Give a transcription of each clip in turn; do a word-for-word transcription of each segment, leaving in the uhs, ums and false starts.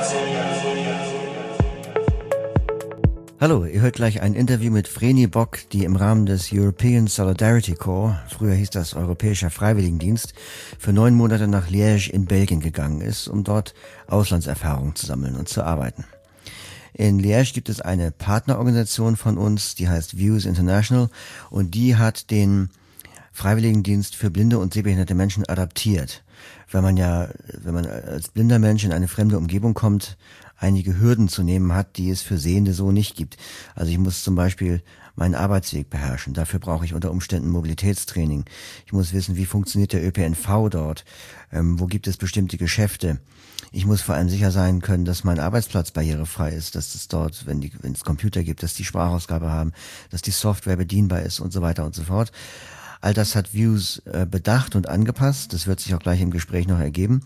Hallo, ihr hört gleich ein Interview mit Vreni Bock, die im Rahmen des European Solidarity Corps, früher hieß das Europäischer Freiwilligendienst, für neun Monate nach Liège in Belgien gegangen ist, um dort Auslandserfahrung zu sammeln und zu arbeiten. In Liège gibt es eine Partnerorganisation von uns, die heißt Views International, und die hat den Freiwilligendienst für blinde und sehbehinderte Menschen adaptiert. Weil man ja, wenn man als blinder Mensch in eine fremde Umgebung kommt, einige Hürden zu nehmen hat, die es für Sehende so nicht gibt. Also ich muss zum Beispiel meinen Arbeitsweg beherrschen. Dafür brauche ich unter Umständen Mobilitätstraining. Ich muss wissen, wie funktioniert der Ö P N V dort? Ähm, wo gibt es bestimmte Geschäfte? Ich muss vor allem sicher sein können, dass mein Arbeitsplatz barrierefrei ist, dass es dort, wenn die, wenn es Computer gibt, dass die Sprachausgabe haben, dass die Software bedienbar ist und so weiter und so fort. All das hat Views äh, bedacht und angepasst. Das wird sich auch gleich im Gespräch noch ergeben.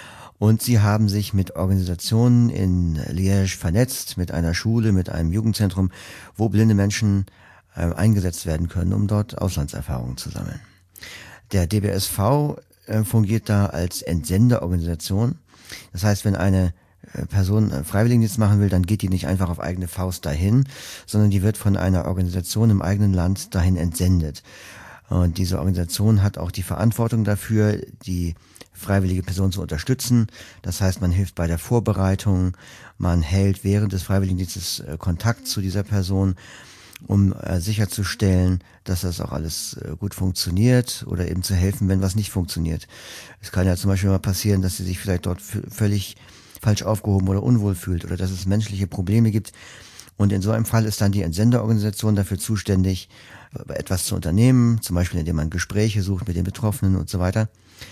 Und sie haben sich mit Organisationen in Liège vernetzt, mit einer Schule, mit einem Jugendzentrum, wo blinde Menschen äh, eingesetzt werden können, um dort Auslandserfahrungen zu sammeln. Der D B S V äh, fungiert da als Entsenderorganisation. Das heißt, wenn eine äh, Person äh, Freiwilligendienst machen will, dann geht die nicht einfach auf eigene Faust dahin, sondern die wird von einer Organisation im eigenen Land dahin entsendet. Und diese Organisation hat auch die Verantwortung dafür, die freiwillige Person zu unterstützen. Das heißt, man hilft bei der Vorbereitung, man hält während des Freiwilligendienstes äh, Kontakt zu dieser Person, um äh, sicherzustellen, dass das auch alles äh, gut funktioniert oder eben zu helfen, wenn was nicht funktioniert. Es kann ja zum Beispiel mal passieren, dass sie sich vielleicht dort f- völlig falsch aufgehoben oder unwohl fühlt oder dass es menschliche Probleme gibt. Und in so einem Fall ist dann die Entsenderorganisation dafür zuständig, etwas zu unternehmen, zum Beispiel indem man Gespräche sucht mit den Betroffenen und so weiter.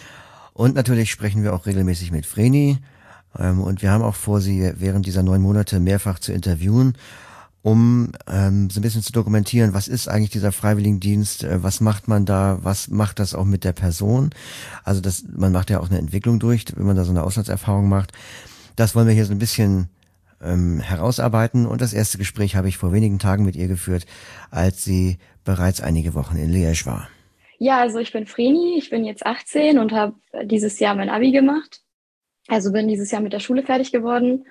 Und natürlich sprechen wir auch regelmäßig mit Vreni, ähm, und wir haben auch vor, sie während dieser neun Monate mehrfach zu interviewen, um ähm, so ein bisschen zu dokumentieren, was ist eigentlich dieser Freiwilligendienst, äh, was macht man da, was macht das auch mit der Person. Also das, man macht ja auch eine Entwicklung durch, wenn man da so eine Auslandserfahrung macht. Das wollen wir hier so ein bisschen ähm, herausarbeiten, und das erste Gespräch habe ich vor wenigen Tagen mit ihr geführt, als sie bereits einige Wochen in Liège war. Ja, also ich bin Vreni, ich bin jetzt achtzehn und habe dieses Jahr mein Abi gemacht. Also bin dieses Jahr mit der Schule fertig geworden.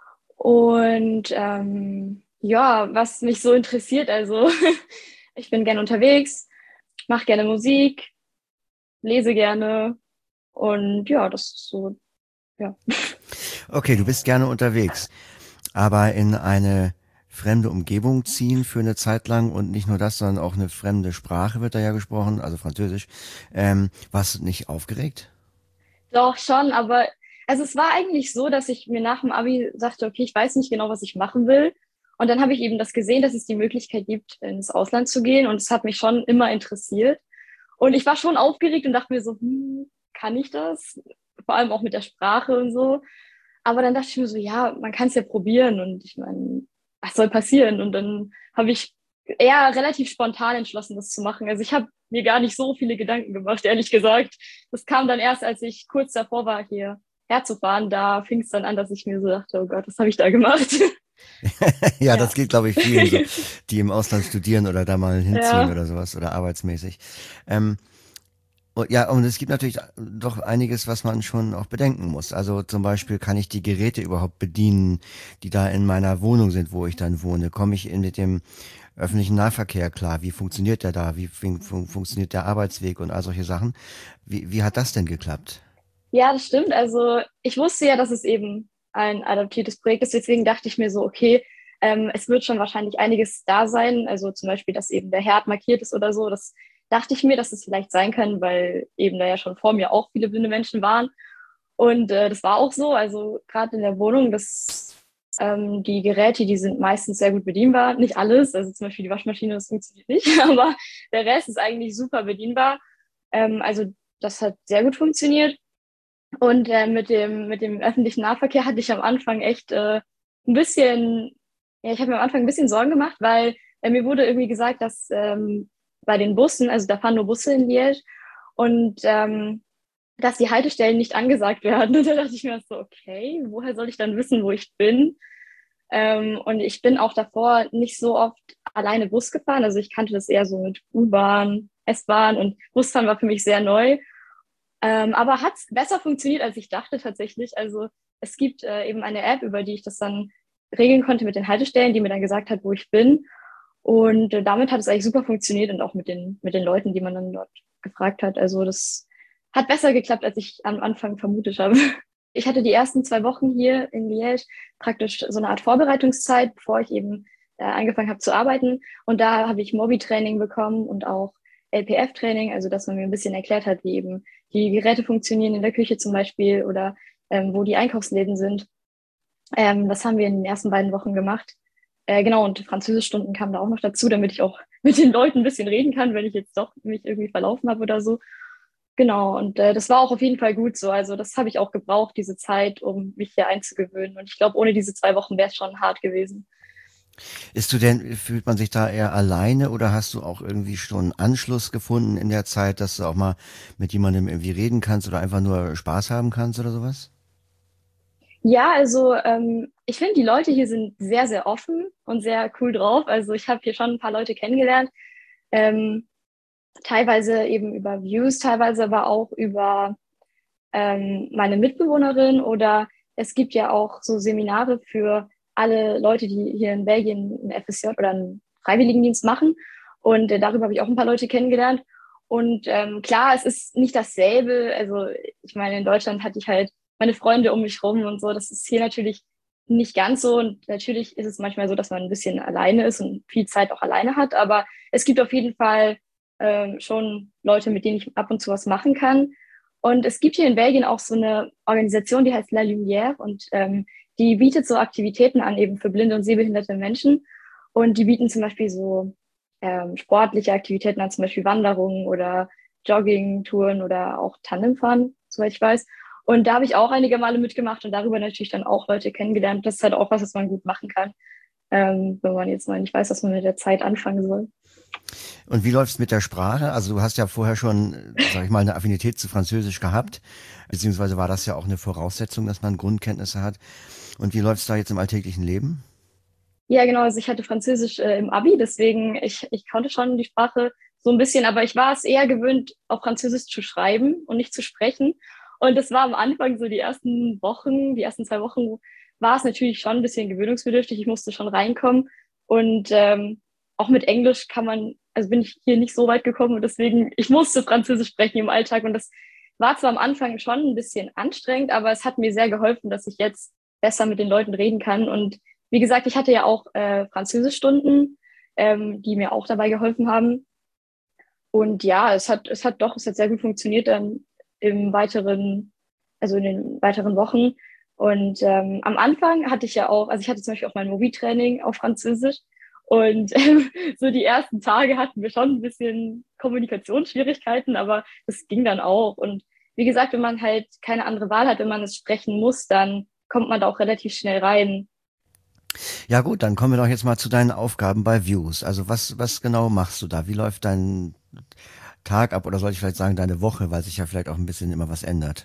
Und ähm, ja, was mich so interessiert, also ich bin gerne unterwegs, mache gerne Musik, lese gerne und ja, das ist so, ja. Okay, du bist gerne unterwegs, aber in eine fremde Umgebung ziehen für eine Zeit lang und nicht nur das, sondern auch eine fremde Sprache wird da ja gesprochen, also Französisch. Ähm, warst du nicht aufgeregt? Doch schon, aber also es war eigentlich so, dass ich mir nach dem Abi sagte, okay, ich weiß nicht genau, was ich machen will. Und dann habe ich eben das gesehen, dass es die Möglichkeit gibt, ins Ausland zu gehen. Und es hat mich schon immer interessiert. Und ich war schon aufgeregt und dachte mir so, hm, kann ich das? Vor allem auch mit der Sprache und so. Aber dann dachte ich mir so, ja, man kann es ja probieren. Und ich meine, was soll passieren? Und dann habe ich eher relativ spontan entschlossen, das zu machen. Also ich habe mir gar nicht so viele Gedanken gemacht, ehrlich gesagt. Das kam dann erst, als ich kurz davor war, hier herzufahren. Da fing es dann an, dass ich mir so dachte, oh Gott, was habe ich da gemacht? Ja, das Ja. geht, glaube ich, vielen so, die im Ausland studieren oder da mal hinziehen Ja, oder sowas oder arbeitsmäßig. Ähm, und ja, und es gibt natürlich doch einiges, was man schon auch bedenken muss. Also zum Beispiel, kann ich die Geräte überhaupt bedienen, die da in meiner Wohnung sind, wo ich dann wohne? Komme ich in mit dem öffentlichen Nahverkehr klar? Wie funktioniert der da? Wie fun fun funktioniert der Arbeitsweg und all solche Sachen? Wie, wie hat das denn geklappt? ja, das stimmt. Also ich wusste ja, dass es eben ein adaptiertes Projekt ist. Deswegen dachte ich mir so, okay, ähm, es wird schon wahrscheinlich einiges da sein. Also zum Beispiel, dass eben der Herd markiert ist oder so. Das dachte ich mir, dass es vielleicht sein kann, weil eben da ja schon vor mir auch viele blinde Menschen waren. Und äh, das war auch so. Also gerade in der Wohnung, das, ähm, die Geräte, die sind meistens sehr gut bedienbar. Nicht alles. Also zum Beispiel die Waschmaschine, das funktioniert nicht. Aber der Rest ist eigentlich super bedienbar. Ähm, also das hat sehr gut funktioniert. Und äh, mit dem, mit dem öffentlichen Nahverkehr hatte ich am Anfang echt äh, ein bisschen, ja, ich habe mir am Anfang ein bisschen Sorgen gemacht, weil äh, mir wurde irgendwie gesagt, dass ähm, bei den Bussen, also da fahren nur Busse in Liège, und ähm, dass die Haltestellen nicht angesagt werden. Und da dachte ich mir so, okay, woher soll ich dann wissen, wo ich bin? Ähm, und ich bin auch davor nicht so oft alleine Bus gefahren. Also ich kannte das eher so mit U-Bahn, S-Bahn, und Busfahren war für mich sehr neu. Ähm, aber hat besser funktioniert, als ich dachte tatsächlich. Also es gibt äh, eben eine App, über die ich das dann regeln konnte mit den Haltestellen, die mir dann gesagt hat, wo ich bin. Und äh, damit hat es eigentlich super funktioniert und auch mit den, mit den Leuten, die man dann dort gefragt hat. Also das hat besser geklappt, als ich am Anfang vermutet habe. Ich hatte die ersten zwei Wochen hier in Liège praktisch so eine Art Vorbereitungszeit, bevor ich eben äh, angefangen habe zu arbeiten. Und da habe ich Mobi-Training bekommen und auch L P F-Training, also dass man mir ein bisschen erklärt hat, wie eben die Geräte funktionieren in der Küche zum Beispiel oder ähm, wo die Einkaufsläden sind. Ähm, das haben wir in den ersten beiden Wochen gemacht. Äh, genau, und Französischstunden kamen da auch noch dazu, damit ich auch mit den Leuten ein bisschen reden kann, wenn ich jetzt doch mich irgendwie verlaufen habe oder so. Genau, und äh, das war auch auf jeden Fall gut so. Also das habe ich auch gebraucht, diese Zeit, um mich hier einzugewöhnen. Und ich glaube, ohne diese zwei Wochen wäre es schon hart gewesen. Ist du denn, fühlt man sich da eher alleine oder hast du auch irgendwie schon Anschluss gefunden in der Zeit, dass du auch mal mit jemandem irgendwie reden kannst oder einfach nur Spaß haben kannst oder sowas? Ja, also ähm, ich finde, die Leute hier sind sehr, sehr offen und sehr cool drauf. Also ich habe hier schon ein paar Leute kennengelernt, ähm, teilweise eben über Views, teilweise aber auch über ähm, meine Mitbewohnerin oder es gibt ja auch so Seminare für alle Leute, die hier in Belgien ein F S J oder einen Freiwilligendienst machen. Und äh, darüber habe ich auch ein paar Leute kennengelernt. Und ähm, klar, es ist nicht dasselbe. Also ich meine, in Deutschland hatte ich halt meine Freunde um mich rum und so. Das ist hier natürlich nicht ganz so. Und natürlich ist es manchmal so, dass man ein bisschen alleine ist und viel Zeit auch alleine hat. Aber es gibt auf jeden Fall ähm, schon Leute, mit denen ich ab und zu was machen kann. Und es gibt hier in Belgien auch so eine Organisation, die heißt La Lumière und ähm, die bietet so Aktivitäten an, eben für blinde und sehbehinderte Menschen. Und die bieten zum Beispiel so ähm, sportliche Aktivitäten an, zum Beispiel Wanderungen oder Joggingtouren oder auch Tandemfahren, soweit ich weiß. Und da habe ich auch einige Male mitgemacht und darüber natürlich dann auch Leute kennengelernt. Das ist halt auch was, was man gut machen kann, ähm, wenn man jetzt mal nicht weiß, was man mit der Zeit anfangen soll. Und wie läuft's mit der Sprache? Also du hast ja vorher schon, sag ich mal, eine Affinität zu Französisch gehabt, beziehungsweise war das ja auch eine Voraussetzung, dass man Grundkenntnisse hat. Und wie läuft's da jetzt im alltäglichen Leben? Ja, genau. Also ich hatte Französisch äh, im Abi, deswegen ich, ich konnte schon die Sprache so ein bisschen, aber ich war es eher gewöhnt, auf Französisch zu schreiben und nicht zu sprechen. Und das war am Anfang so die ersten Wochen, die ersten zwei Wochen war es natürlich schon ein bisschen gewöhnungsbedürftig. Ich musste schon reinkommen. Und ähm, auch mit Englisch kann man, also bin ich hier nicht so weit gekommen und deswegen, ich musste Französisch sprechen im Alltag. Und das war zwar am Anfang schon ein bisschen anstrengend, aber es hat mir sehr geholfen, dass ich jetzt besser mit den Leuten reden kann. Und wie gesagt, ich hatte ja auch äh, Französischstunden, ähm, die mir auch dabei geholfen haben. Und ja, es hat, es hat doch, es hat sehr gut funktioniert dann im weiteren, also in den weiteren Wochen. Und ähm, am Anfang hatte ich ja auch, also ich hatte zum Beispiel auch mein Mobi-Training auf Französisch. Und ähm, so die ersten Tage hatten wir schon ein bisschen Kommunikationsschwierigkeiten, aber das ging dann auch. Und wie gesagt, wenn man halt keine andere Wahl hat, wenn man es sprechen muss, dann kommt man da auch relativ schnell rein. Ja gut, dann kommen wir doch jetzt mal zu deinen Aufgaben bei Views. Also was, was genau machst du da? Wie läuft dein Tag ab oder soll ich vielleicht sagen deine Woche, weil sich ja vielleicht auch ein bisschen immer was ändert?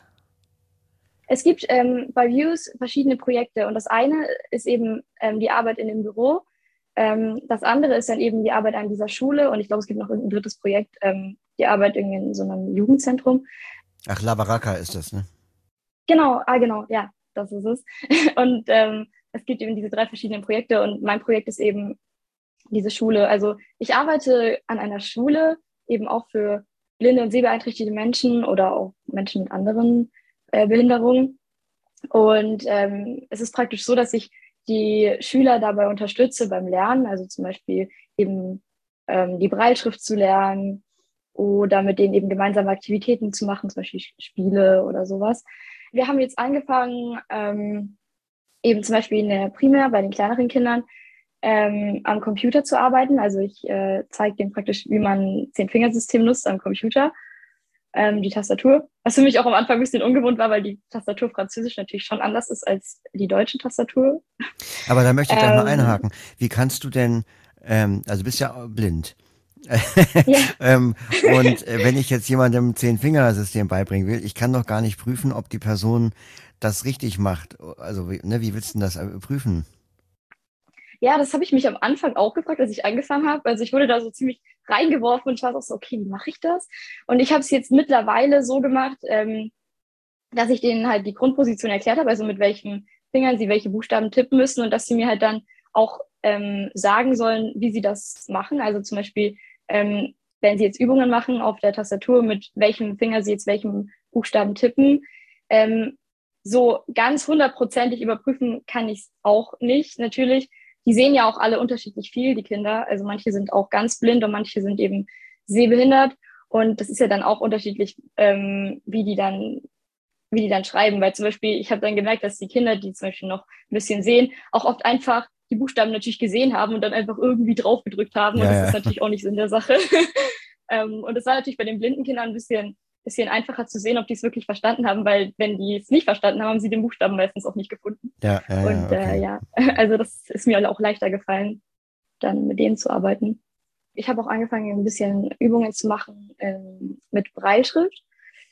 Es gibt ähm, bei Views verschiedene Projekte und das eine ist eben ähm, die Arbeit in dem Büro. Ähm, das andere ist dann eben die Arbeit an dieser Schule und ich glaube, es gibt noch ein drittes Projekt, ähm, die Arbeit irgendwie in so einem Jugendzentrum. Ach, La Baraka ist das, ne? Genau, ah genau, ja, das ist es. Und ähm, es gibt eben diese drei verschiedenen Projekte und mein Projekt ist eben diese Schule. Also ich arbeite an einer Schule eben auch für blinde und sehbeeinträchtigte Menschen oder auch Menschen mit anderen äh, Behinderungen. Und ähm, es ist praktisch so, dass ich die Schüler dabei unterstütze beim Lernen, also zum Beispiel eben ähm, die Brailleschrift zu lernen oder mit denen eben gemeinsame Aktivitäten zu machen, zum Beispiel Spiele oder sowas. Wir haben jetzt angefangen, ähm, eben zum Beispiel in der Primär bei den kleineren Kindern ähm, am Computer zu arbeiten. Also ich äh, zeige denen praktisch, wie man Zehn-Fingersystem nutzt am Computer, ähm, die Tastatur. Was für mich auch am Anfang ein bisschen ungewohnt war, weil die Tastatur Französisch natürlich schon anders ist als die deutsche Tastatur. Aber da möchte ich gleich mal Ähm, einhaken. Wie kannst du denn, ähm, also du bist ja blind. ja, ähm, und äh, wenn ich jetzt jemandem Zehn-Fingersystem beibringen will, ich kann doch gar nicht prüfen, ob die Person das richtig macht. Also, wie, ne, wie willst du denn das äh, prüfen? ja, das habe ich mich am Anfang auch gefragt, als ich angefangen habe. Also ich wurde da so ziemlich reingeworfen und ich war auch so, okay, wie mache ich das? Und ich habe es jetzt mittlerweile so gemacht, ähm, dass ich denen halt die Grundposition erklärt habe, also mit welchen Fingern sie welche Buchstaben tippen müssen und dass sie mir halt dann auch ähm, sagen sollen, wie sie das machen. Also zum Beispiel, ähm, wenn sie jetzt Übungen machen auf der Tastatur, mit welchem Finger sie jetzt welchen Buchstaben tippen. Ähm, so ganz hundertprozentig überprüfen kann ich es auch nicht. Natürlich, die sehen ja auch alle unterschiedlich viel, die Kinder. Also manche sind auch ganz blind und manche sind eben sehbehindert. Und das ist ja dann auch unterschiedlich, ähm, wie die dann wie die dann schreiben, weil zum Beispiel, ich habe dann gemerkt, dass die Kinder, die zum Beispiel noch ein bisschen sehen, auch oft einfach die Buchstaben natürlich gesehen haben und dann einfach irgendwie drauf gedrückt haben und Ja, das ja. ist natürlich auch nicht Sinn der Sache. ähm, und es war natürlich bei den blinden Kindern ein bisschen, bisschen einfacher zu sehen, ob die es wirklich verstanden haben, weil wenn die es nicht verstanden haben, haben sie den Buchstaben meistens auch nicht gefunden. Ja, ja, ja, Und äh, okay. ja, also das ist mir auch leichter gefallen, dann mit denen zu arbeiten. Ich habe auch angefangen, ein bisschen Übungen zu machen ähm, mit Brailleschrift.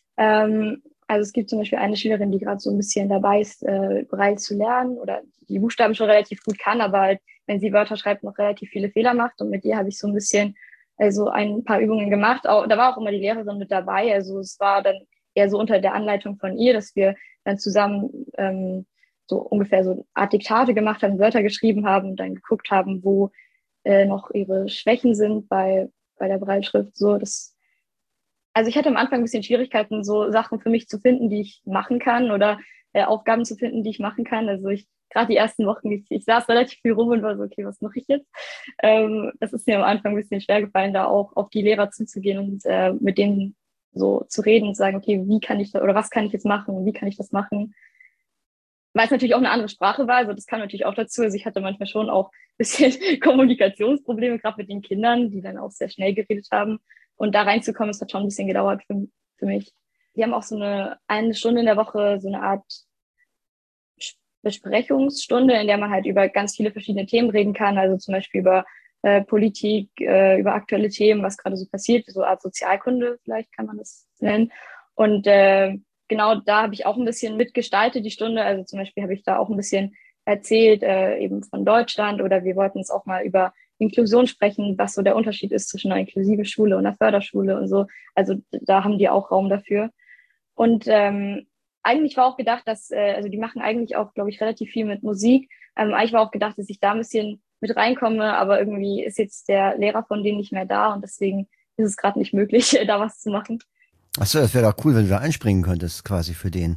Ähm, also es gibt zum Beispiel eine Schülerin, die gerade so ein bisschen dabei ist, äh, Braille zu lernen oder die Buchstaben schon relativ gut kann, aber halt, wenn sie Wörter schreibt, noch relativ viele Fehler macht. Und mit ihr habe ich so ein bisschen, also ein paar Übungen gemacht. Auch, da war auch immer die Lehrerin mit dabei. Also es war dann eher so unter der Anleitung von ihr, dass wir dann zusammen ähm, so ungefähr so eine Art Diktate gemacht haben, Wörter geschrieben haben und dann geguckt haben, wo äh, noch ihre Schwächen sind bei, bei der Brailleschrift. So, das also ich hatte am Anfang ein bisschen Schwierigkeiten, so Sachen für mich zu finden, die ich machen kann oder äh, Aufgaben zu finden, die ich machen kann. Also ich, gerade die ersten Wochen, ich, ich saß relativ viel rum und war so, okay, was mache ich jetzt? Ähm, das ist mir am Anfang ein bisschen schwer gefallen, da auch auf die Lehrer zuzugehen und äh, mit denen so zu reden und zu sagen, okay, wie kann ich das oder was kann ich jetzt machen und wie kann ich das machen? Weil es natürlich auch eine andere Sprache war, also das kam natürlich auch dazu. Also ich hatte manchmal schon auch ein bisschen Kommunikationsprobleme, gerade mit den Kindern, die dann auch sehr schnell geredet haben. Und da reinzukommen, es hat schon ein bisschen gedauert für, für mich. Die haben auch so eine, eine Stunde in der Woche, so eine Art Besprechungsstunde, in der man halt über ganz viele verschiedene Themen reden kann. Also zum Beispiel über äh, Politik, äh, über aktuelle Themen, was gerade so passiert, so eine Art Sozialkunde, vielleicht kann man das nennen. Und äh, genau da habe ich auch ein bisschen mitgestaltet, die Stunde. Also zum Beispiel habe ich da auch ein bisschen erzählt, äh, eben von Deutschland oder wir wollten es auch mal über Inklusion sprechen, was so der Unterschied ist zwischen einer inklusiven Schule und einer Förderschule und so. Also da haben die auch Raum dafür. Und ähm, eigentlich war auch gedacht, dass, äh, also die machen eigentlich auch, glaube ich, relativ viel mit Musik. Ähm, eigentlich war auch gedacht, dass ich da ein bisschen mit reinkomme, aber irgendwie ist jetzt der Lehrer von denen nicht mehr da und deswegen ist es gerade nicht möglich, da was zu machen. Achso, das wäre doch cool, wenn du da einspringen könntest, quasi für den.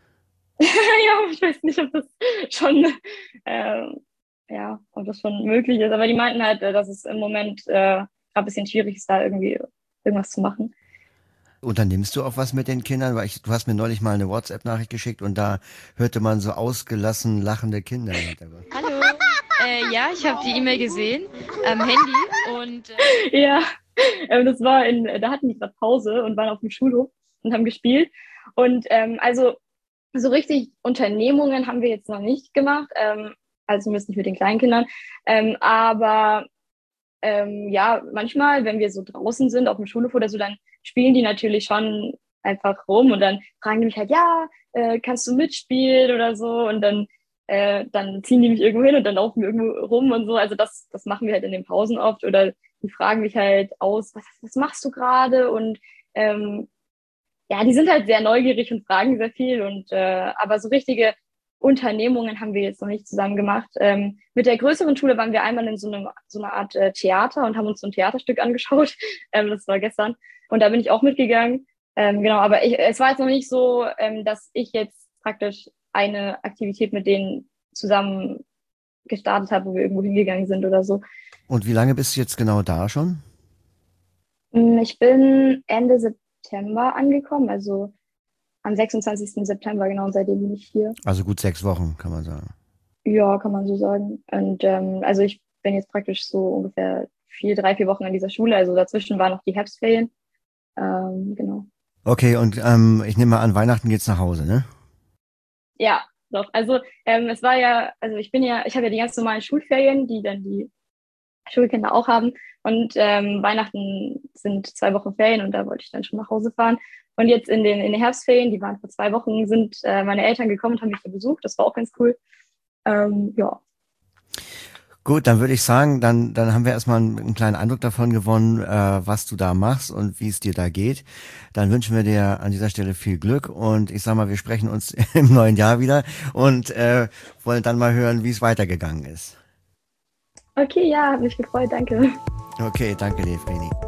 Ja, ich weiß nicht, ob das schon, äh, ja, ob das schon möglich ist, aber die meinten halt, äh, dass es im Moment äh, gerade ein bisschen schwierig ist, da irgendwie irgendwas zu machen. Unternimmst du auch was mit den Kindern? Weil ich, du hast mir neulich mal eine WhatsApp-Nachricht geschickt und da hörte man so ausgelassen lachende Kinder im Hintergrund. Hallo. Äh, ja, ich habe die E-Mail gesehen am Handy und äh Ja, ähm, das war in, da hatten die gerade Pause und waren auf dem Schulhof und haben gespielt. Und ähm, also so richtig Unternehmungen haben wir jetzt noch nicht gemacht, ähm, also zumindest nicht mit den Kleinkindern. Ähm, aber ähm, ja, manchmal, wenn wir so draußen sind, auf dem Schulhof oder so, dann spielen die natürlich schon einfach rum und dann fragen die mich halt, ja, äh, kannst du mitspielen oder so und dann, äh, dann ziehen die mich irgendwo hin und dann laufen wir irgendwo rum und so. Also das, das machen wir halt in den Pausen oft oder die fragen mich halt aus, was, was machst du gerade? Und ähm, ja, die sind halt sehr neugierig und fragen sehr viel und äh, aber so richtige Unternehmungen haben wir jetzt noch nicht zusammen gemacht. Ähm, mit der größeren Schule waren wir einmal in so, einem, so einer Art äh, Theater und haben uns so ein Theaterstück angeschaut. Ähm, das war gestern. Und da bin ich auch mitgegangen. Ähm, genau, aber ich, es war jetzt noch nicht so, ähm, dass ich jetzt praktisch eine Aktivität mit denen zusammen gestartet habe, wo wir irgendwo hingegangen sind oder so. Und wie lange bist du jetzt genau da schon? Mm, Ich bin Ende September angekommen, also am sechsundzwanzigsten September, genau, und seitdem bin ich hier. Also gut sechs Wochen, kann man sagen. Ja, kann man so sagen. Und ähm, also ich bin jetzt praktisch so ungefähr vier, drei, vier Wochen in dieser Schule. Also dazwischen waren noch die Herbstferien. Ähm, genau. Okay, und ähm, ich nehme mal an, Weihnachten geht's nach Hause, ne? Ja, doch. Also ähm, es war ja, also ich bin ja, ich habe ja die ganz normalen Schulferien, die dann die Schulkinder auch haben. Und ähm, Weihnachten sind zwei Wochen Ferien und da wollte ich dann schon nach Hause fahren. Und jetzt in den, in den Herbstferien, die waren vor zwei Wochen, sind äh, meine Eltern gekommen und haben mich hier besucht. Das war auch ganz cool. Ähm, ja. Gut, dann würde ich sagen, dann, dann haben wir erstmal einen, einen kleinen Eindruck davon gewonnen, äh, was du da machst und wie es dir da geht. Dann wünschen wir dir an dieser Stelle viel Glück und ich sag mal, wir sprechen uns im neuen Jahr wieder und äh, wollen dann mal hören, wie es weitergegangen ist. Okay, ja, hat mich gefreut, danke. Okay, danke dir, Vreni.